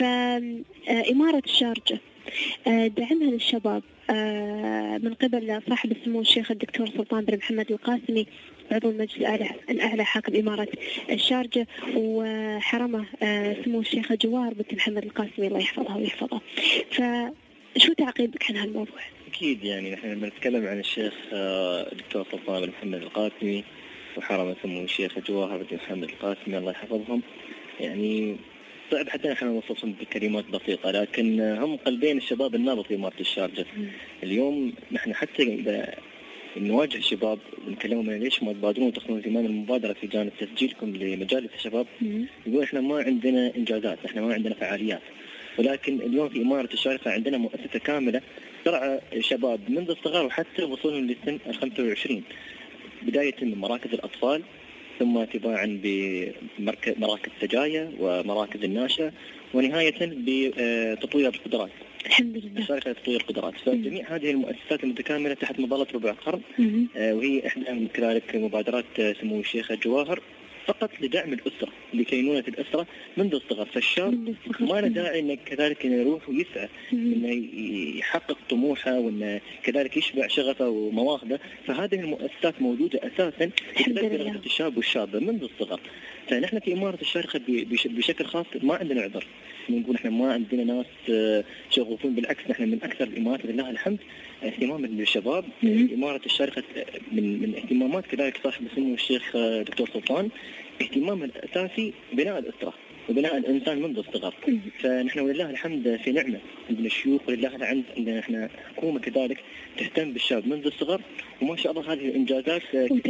فإمارة الشارجة دعمها للشباب من قبل صاحب السمو الشيخ الدكتور سلطان بن محمد القاسمي، عضو المجلس الأعلى حاكم إمارة الشارجة، وحرمه سمو الشيخ جوار بنت محمد القاسمي الله يحفظها ويحفظه. فشو تعقيبك عن هالموضوع؟ أكيد، يعني نحن لما نتكلم عن الشيخ الدكتور سلطان بن محمد القاسمي وحرمه سمو الشيخ جوار بنت محمد القاسمي الله يحفظهم، يعني صعب حتى نحن نوصفهم بكلمات بسيطة، لكن هم قلبين الشباب النابض في إمارة الشارقة. اليوم نحن حتى إذا نواجه الشباب ونكلمهم ليش ما تبادرون تاخذون زمام المبادرة في جانب تسجيلكم لمجالس الشباب، يقول إحنا ما عندنا إنجازات، إحنا ما عندنا فعاليات. ولكن اليوم في إمارة الشارقة عندنا مؤسسة كاملة ترعى شباب منذ الصغر وحتى وصولهم للسن 25، بداية من مراكز الأطفال، ثم تباعا بمراكز سجايا ومراكز الناشئة، ونهاية بتطوير القدرات. الحمد لله. شركة تطوير القدرات. فجميع هذه المؤسسات المتكاملة تحت مظلة ربع قرن، وهي إحدى من كذلك مبادرات سمو الشيخ الجواهر فقط لدعم الأسرة، لكينونة الأسرة منذ الصغر. فالشاب ما له داعي إنه كذلك يروح ويسعى إنه يحقق طموحه وإنه كذلك يشبع شغفه ومواهبه. فهذه المؤسسات موجودة أساسا لتلبي رغبة الشاب والشابة منذ الصغر. فنحن في إمارة الشارقة بشكل خاص ما عندنا عذر نقول إحنا ما عندنا ناس شغوفين، بالعكس نحن من أكثر الإمارات لله الحمد اهتماما للشباب. إمارة الشارقة من اهتمامات كذلك صاحب سمو الشيخ دكتور سلطان اهتمامه الأساسي بناء الأسرة وبناء الإنسان منذ الصغر. فنحن ولله الحمد في نعمة عندنا الشيوخ، ولله الحمد عندنا احنا حكومة كذلك تهتم بالشاب منذ الصغر، وما شاء الله هذه الإنجازات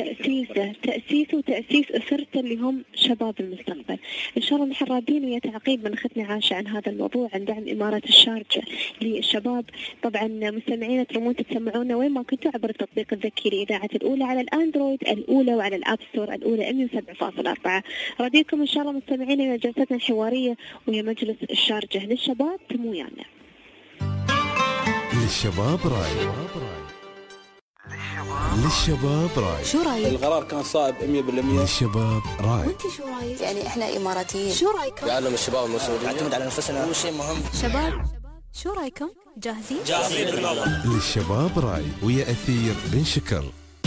وتأسيس أسرته اللي هم شباب المستقبل. إن شاء الله نحن راضين ويا تعقيب من أختنا عاشة عن هذا الموضوع، عن دعم إمارة الشارقة للشباب. طبعا مستمعين ترمون تسمعونا وين ما كنتوا عبر التطبيق الذكي لإذاعة الأولى على الأندرويد الأولى وعلى الأب ستور الأولى 107.4. راضيكم إن شاء الله مستمعين إلى جلستنا الحوارية ويا مجلس الشارقة للشباب. تمو ويانا. للشباب راي، للشباب راي. شو رايك؟ القرار كان صائب 100%. للشباب راي. وانت شو رايك؟ يعني احنا اماراتيين، شو رايكم؟ يعلم الشباب المسؤولية، نعتمد على نفسنا، هو شيء مهم. شباب شو رايكم؟ جاهزين؟ جاهزين. للشباب راي ويا أثير بن شكر.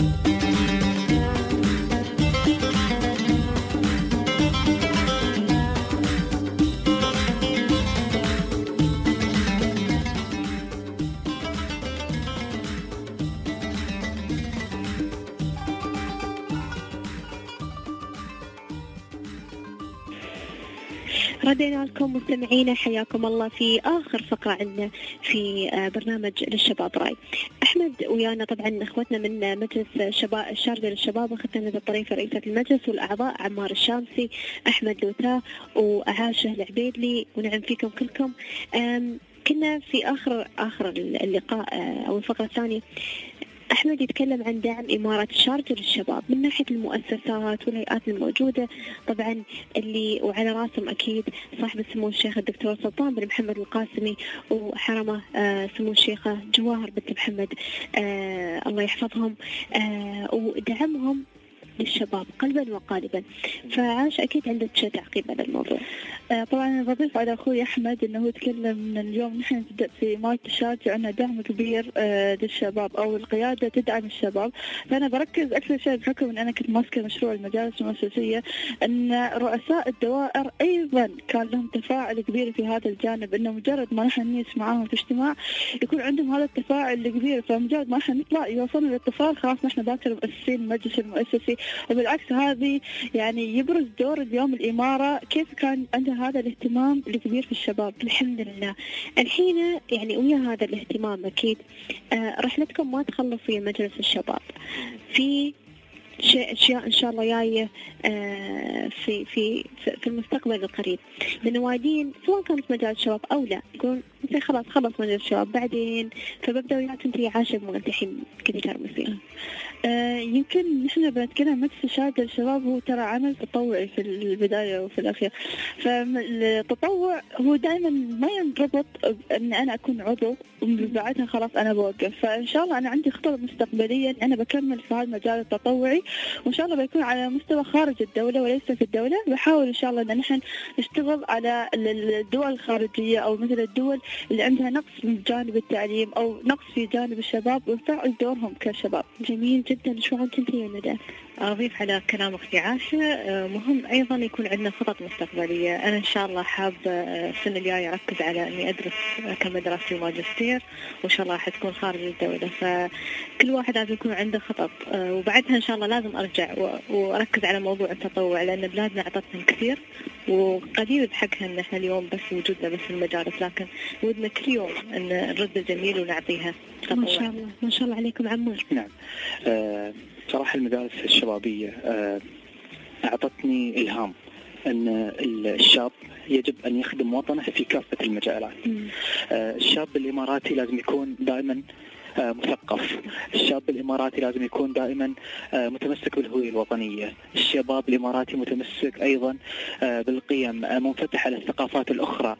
ردينا لكم مستمعينا، حياكم الله في آخر فقرة عندنا في برنامج للشباب راي. أحمد ويانا طبعا أخوتنا من مجلس الشارقة للشباب، أخذنا بالطريقة رئيسة المجلس والأعضاء عمار الشامسي، أحمد لوتاه، وعاشة العبيدلي، ونعم فيكم كلكم. كنا في آخر اللقاء أو الفقرة الثانية أحمد يتكلم عن دعم إمارة الشارقة للشباب من ناحية المؤسسات والهيئات الموجودة، طبعا اللي وعلى راسهم أكيد صاحب السمو الشيخ الدكتور سلطان بن محمد القاسمي، وحرمه سمو الشيخة جواهر بنت محمد الله يحفظهم، ودعمهم للشباب قلبا وقالبا. فعاش أكيد عندك تعقيب على الموضوع. طبعا أنا بضيف على أخوي أحمد أنه تكلم من اليوم نحن نبدأ في إمارة الشارقة عندنا دعم كبير للشباب أو القيادة تدعم الشباب. فأنا بركز أكثر شيء بحكم أن أنا كنت ماسكة مشروع المجالس المؤسسية، أن رؤساء الدوائر أيضا كان لهم تفاعل كبير في هذا الجانب، أنه مجرد ما نحن نجلس معاهم في اجتماع يكون عندهم هذا التفاعل الكبير، فمجرد ما نحن نطلع يوصلنا للاتصال خلاص نحن ذاكر مؤسسين المجلس المؤسسي. وبالعكس هذه يعني يبرز دور اليوم الإمارة كيف كان عندها هذا الاهتمام الكبير في الشباب. الحمد لله. الحين يعني ويا هذا الاهتمام أكيد رحلتكم ما تخلص ويا مجلس الشباب، في أشياء إن شاء الله جاية في المستقبل القريب لنوادين، سواء كانت مجال الشباب أو لا، يقول مثل خلص مجال الشباب بعدين فببدأ وياك أنت عاشق ملتحين كذا كرمسين. يمكن نحن بنتكلم مجلس الشارقة للشباب هو ترى عمل تطوعي في البداية وفي الأخير، فالتطوع هو دائما ما ينربط أن أنا أكون عضو وبعدها خلاص أنا بوقف. فإن شاء الله أنا عندي خطة مستقبليا أنا بكمل في هذا المجال التطوعي، وإن شاء الله بيكون على مستوى خارج الدولة وليس في الدولة. بحاول إن شاء الله أن نحن نشتغل على الدول الخارجية أو مثل الدول اللي عندها نقص من جانب التعليم أو نقص في جانب الشباب ونفعل دورهم كشباب. جميل جدا. شو أنت يا ندى؟ أضيف على كلام أختي عاشة، مهم أيضا يكون عندنا خطط مستقبلية. أنا إن شاء الله حاب السنة الجاية أركز على إني أدرس أكمل دراستي وماجستير، وإن شاء الله حتكون خارج الدولة. فكل واحد لازم يكون عنده خطط، وبعدها إن شاء الله لازم أرجع وأركز على موضوع التطوع، لأن بلادنا أعطتنا كثير وقليل بحقها ان احنا اليوم بس وجودنا بس في المجالس، لكن ودنا كل يوم ان نرد جميل ونعطيها. ما شاء الله ما شاء الله عليكم عمار. نعم. صراحة المجالس الشبابية أعطتني إلهام أن الشاب يجب أن يخدم وطنه في كافة المجالات. الشاب الإماراتي لازم يكون دائما مثقف، الشاب الإماراتي لازم يكون دائما متمسك بالهوية الوطنية، الشباب الإماراتي متمسك أيضا بالقيم، منفتح على الثقافات الأخرى،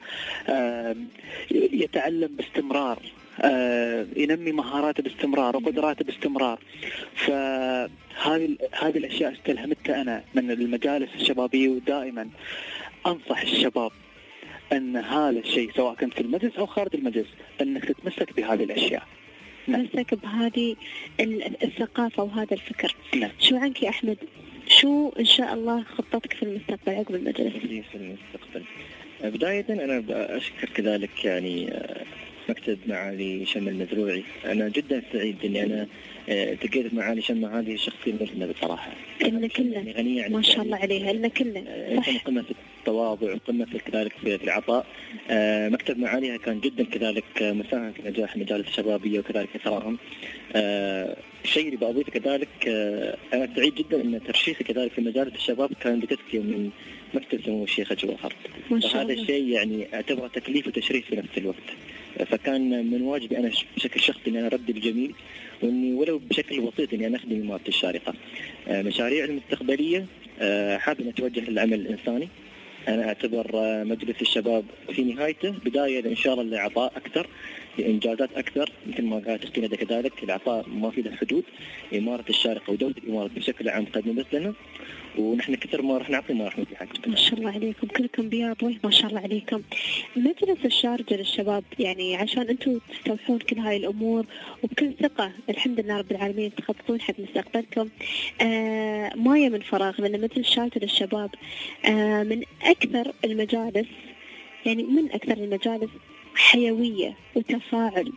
يتعلم باستمرار، ينمي مهاراته باستمرار وقدراته باستمرار. فهذه الأشياء استلهمتها أنا من المجالس الشبابية، ودائما أنصح الشباب أن هذا الشيء سواء كنت في المجلس أو خارج المجلس أنك تتمسك بهذه الأشياء. تمسك بهذه الثقافة وهذا الفكر. نعم. شو عنك يا أحمد؟ شو إن شاء الله خطتك في المستقبل عقب المجلس؟ في المستقبل بداية أنا أشكر كذلك يعني مكتب معالي شم المزروعي. أنا جدا سعيد إني أنا التقيت معالي شم، هذه شخصية ملهمة بصراحة. إن كلنا غنية ما شاء الله عليها، إن كلنا قمة في التواضع وقمة في كذلك في العطاء. مكتب معاليها كان جدا كذلك مساهم في نجاح المجالس الشبابية وكذلك إثرائهم. الشيء اللي بأضيفه كذلك أنا سعيد جدا أن ترشيحي كذلك في مجالس الشباب كان بتزكية من مكتب سمو الشيخ جوهر، وهذا الشيء يعني اعتبره تكليف وتشريف في نفس الوقت. فكان من واجبي أنا بشكل شخصي أن أنا أرد الجميل، وإني ولو بشكل بسيط إني أنا أخدم إمارة الشارقة. مشاريع المستقبلية حابب أن أتوجه للعمل الإنساني. أنا أعتبر مجلس الشباب في نهايته بداية إن شاء الله لعطاء أكثر، لإنجازات أكثر، مثل ما قالت أختي ندى كذلك العطاء ما في له حدود. إمارة الشارقة ودولة الإمارات بشكل عام قدمت لنا، ونحن كثر ما راح نعطي ما راح نعطي حق. ما شاء الله عليكم كلكم بياض وجه، ما شاء الله عليكم. مجلس الشارقة للشباب يعني عشان أنتم تستوحون كل هاي الأمور وبكل ثقة الحمد لله رب العالمين تخططون حق مستقبلكم. ما من فراغ، لأن مجلس الشارقة للشباب من أكثر المجالس، يعني من أكثر المجالس حيوية وتفاعل.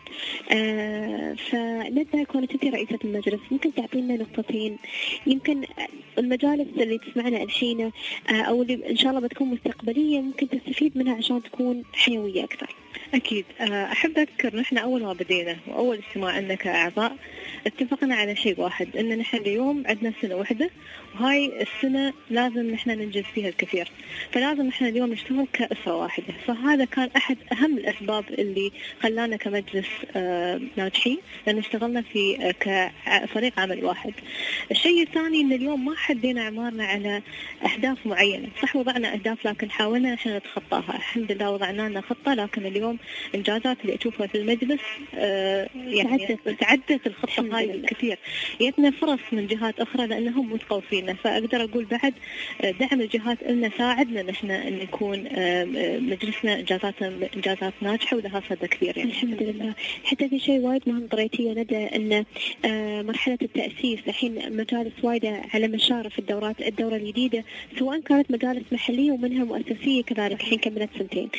فندى كونت أنت رئيسة المجلس، ممكن تعطينا نقطتين يمكن المجالس اللي تسمعنا الحين أو اللي إن شاء الله بتكون مستقبلية ممكن تستفيد منها عشان تكون حيوية أكثر؟ أكيد. أحب أذكر نحن أول ما بدينا وأول اجتماع لنا كأعضاء اتفقنا على شيء واحد، إن نحن اليوم عندنا سنة واحدة، وهاي السنة لازم نحن ننجز فيها الكثير، فلازم نحن اليوم نشتغل كأسرة واحدة. فهذا كان أحد أهم الأسباب اللي خلانا كمجلس ناجحين، لأن اشتغلنا في كفريق عمل واحد. الشيء الثاني إن اليوم ما حدينا أعمارنا على أهداف معينة، صح وضعنا أهداف لكن حاولنا نحن نتخطاها. الحمد لله وضعنا لنا خطة، لكن اليوم إنجازات اللي أشوفها في المجلس يعني تعدت الخطة هاي الكثير. جتنا فرص من جهات أخرى لأنهم مثقوا فينا، فأقدر أقول بعد دعم الجهات لنا ساعدنا نحن أن يكون مجلسنا إنجازات ناجحة ولها صدى كبير يعني. الحمد لله. حتى في شيء وايد مهم قريتيه ندى، أن مرحلة التأسيس الحين مجالس وايدة على مشارف الدورة الجديدة، سواء كانت مجالس محلية ومنها مؤسسية كذلك، الحين كملت 2 سنين.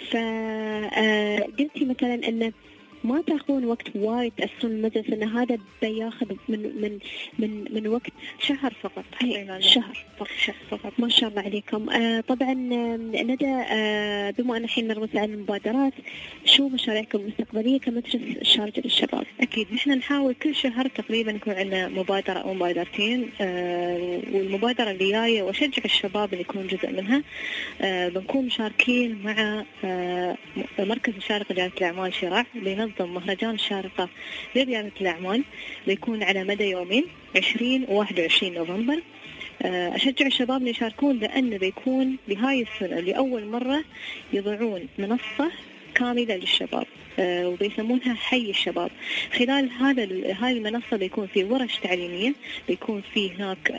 فقلتي مثلا أن ما تاخذون وقت وايد تأسسون المجلس، أن هذا بياخذ من وقت شهر فقط. شهر فقط. ما شاء الله عليكم. طبعا ندى بما أن الحين نرمز على المبادرات، شو مشاريعكم المستقبلية كمجلس الشارقة للشباب؟ أكيد نحن نحاول كل شهر تقريبا يكون عندنا مبادرة أو مبادرتين، والمبادرة اللي جاية وأشجع الشباب اللي يكونوا جزء منها. بنكون مشاركين مع مركز الشارقة لريادة الأعمال شراع، بينظم مهرجان الشارقة لريادة الأعمال، بيكون على مدى يومين 20 و21 نوفمبر. أشجع الشباب اللي يشاركون، لأن بيكون بهاي السنة لأول مرة يضعون منصة كاملة للشباب وبيسمونها حي الشباب. خلال هاي المنصة بيكون في ورش تعليمية، بيكون في هناك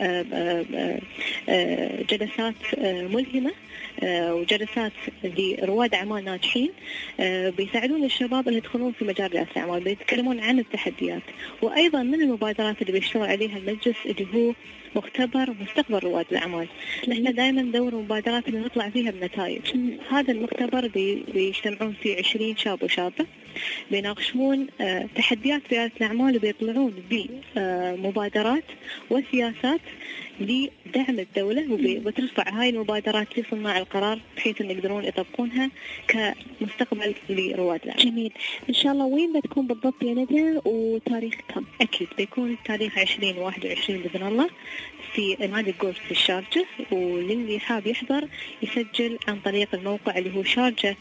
جلسات ملهمة وجلسات لرواد أعمال ناجحين بيساعدون الشباب أن يدخلون في مجال ريادة الأعمال، بيتكلمون عن التحديات. وأيضا من المبادرات اللي بيشتغل عليها المجلس اللي هو مختبر مستقبل رواد الأعمال. نحن دائما ندور مبادرات اللي نطلع فيها بنتائج. هذا المختبر بيجتمعون فيه 20 شاب وشابة بيناقشون تحديات ريادة الأعمال وبيطلعون بمبادرات وسياسات لدعم الدولة وترفع هاي المبادرات لصناع القرار بحيث أن يقدرون يطبقونها كمستقبل لرواد الأعمال. جميل. إن شاء الله وين بتكون بالضبط يا ندى وتاريخ كم؟ أكيد بيكون التاريخ 20/21 بإذن الله في نادي الجولف في الشارجة، وللي حاب يحضر يسجل عن طريق الموقع اللي هو شارجة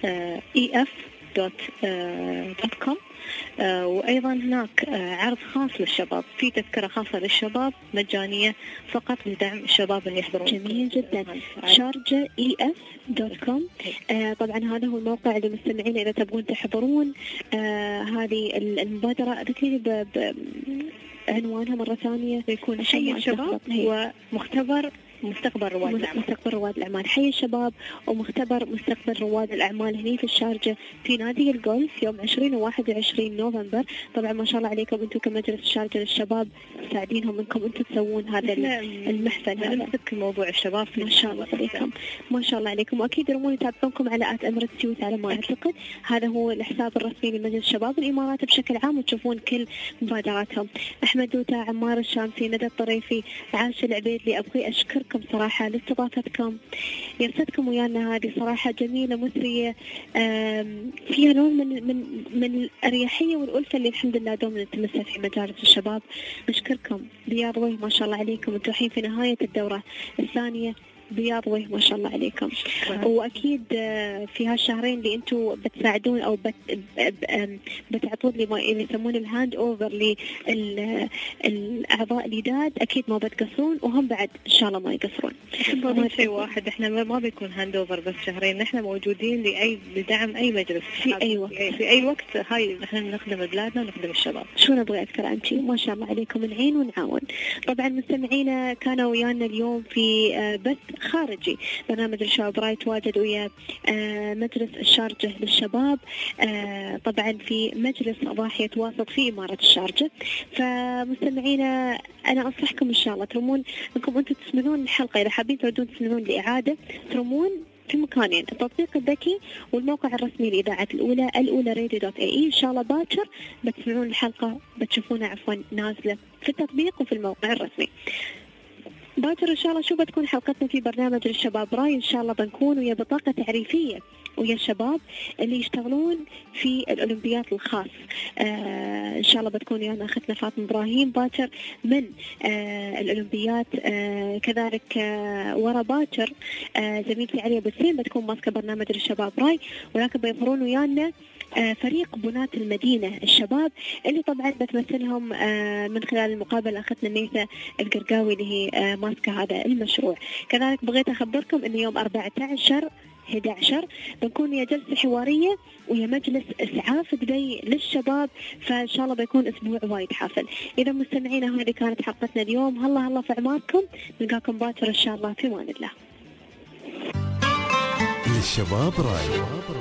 ef.com. وأيضا هناك عرض خاص للشباب، في تذكرة خاصة للشباب مجانية فقط لدعم الشباب اللي يحضرون. جميل جدا. شارجة ef.com. طبعا هذا هو الموقع اللي مستمعين إذا تبغون تحضرون هذه المبادرة. ذكريني بعنوانها مرة ثانية. يكون حي الشباب ومختبر مستقبل رواد الأعمال. حي الشباب ومختبر مستقبل رواد الأعمال هني في الشارجة في نادي الجولف يوم 20 و21 نوفمبر. طبعا ما شاء الله عليكم أنتم كمجلس الشارجة للشباب مساعدينهم أنكم أنتم تسوون هذا المحفل هذا. نمسك موضوع الشباب ما شاء الله عليكم، ما شاء الله عليكم. وأكيد يرمون يتابعونكم على @emirates على ما أعتقد. هذا هو الحساب الرسمي لمجلس الشباب الإمارات بشكل عام، وتشوفون كل مبادراتهم. أحمد دوتا، عمار الشامسي، ندى الطريفي، عاش العبيدلي، أبغي أشكركم صراحة لاستضافتكم. جلستكم ويانا هذه صراحة جميلة مثرية، فيها نوع من الأريحية والألفة اللي الحمد لله دوم نتمسها في مجالس الشباب. نشكركم بياض وجه ما شاء الله عليكم. انتم الحين في نهاية الدورة الثانية، بياض وجه ما شاء الله عليكم. واكيد في هالشهرين اللي انتم بتساعدون او بتعطون لي ما يسمونه الهاند اوفر للاعضاء الجداد، اكيد ما بتقصرون، وهم بعد ان شاء الله ما يقصرون. ما شيء واحد، احنا ما بيكون هاند اوفر بس شهرين، نحن موجودين لدعم اي مجلس في اي وقت. هاي نحن نخدم بلادنا ونخدم الشباب. شو نبغى اكثر انتي؟ ما شاء الله عليكم، نعين ونعاون. طبعا مستمعينا كانوا ويانا اليوم في بث خارجي برنامج الشباب راي، تواجد ويا مجلس الشارجة للشباب طبعا في مجلس ضاحية واسط في إمارة الشارجة. فمستمعينا أنا أنصحكم إن شاء الله ترمون أنكم أنتم تسمعون الحلقة، إذا حابين تعودون تسمعون لإعادة ترمون في مكانين، التطبيق الذكي والموقع الرسمي لإذاعة الأولى radio.ae. إن شاء الله باكر بتسمعون الحلقة، بتشوفونها عفوا نازلة في التطبيق وفي الموقع الرسمي. باكر إن شاء الله شو بتكون حلقتنا في برنامج الشباب راي. إن شاء الله بنكون ويا بطاقة تعريفية ويا الشباب اللي يشتغلون في الأولمبياد الخاص. إن شاء الله بتكون ويانا أختنا فاطمة إبراهيم باكر من الأولمبياد. كذلك ورا باكر زميلتي عليا بسيم بتكون ماسكة برنامج الشباب راي، ولكن بيظهرون ويانا فريق بنات المدينة الشباب اللي طبعا بتمثلهم من خلال المقابلة أختنا ميثا القرقاوي اللي هي ماسكة هذا المشروع. كذلك بغيت أخبركم أن يوم 14/11 بنكون ويا جلسة حوارية ويا مجلس إسعاف دبي للشباب، فإن شاء الله بيكون أسبوع وايد حافل. إذا مستمعينا هذه كانت حلقتنا اليوم، هلا في أعماركم، نلقاكم باكر إن شاء الله في أمان الله. للشباب راي.